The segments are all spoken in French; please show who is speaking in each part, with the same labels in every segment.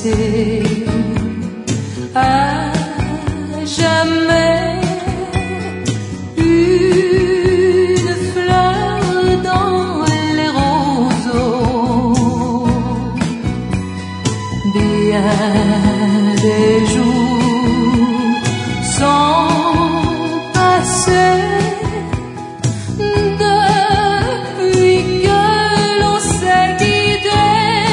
Speaker 1: effacer à jamais une fleur dans les roseaux. Bien des jours sont passés depuis que l'on s'est quitté.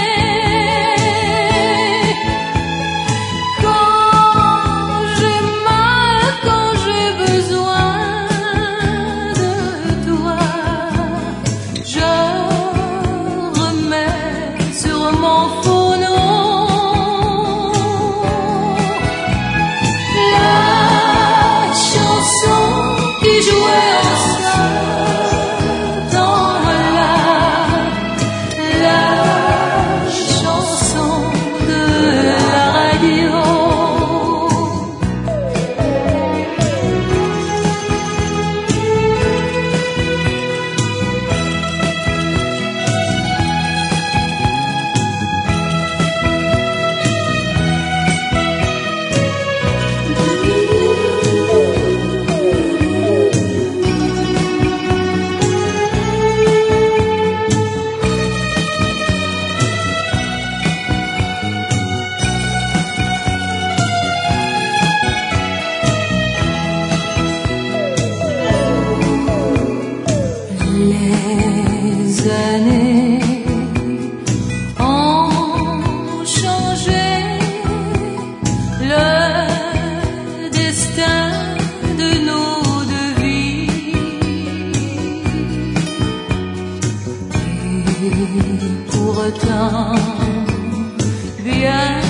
Speaker 1: Quand j'ai mal, quand j'ai besoin de toi, je remets sur mon phono qui jouait en ce temps-là, la chanson de la radio. Les années ont changé le destin de nos deux vies, et pourtant bien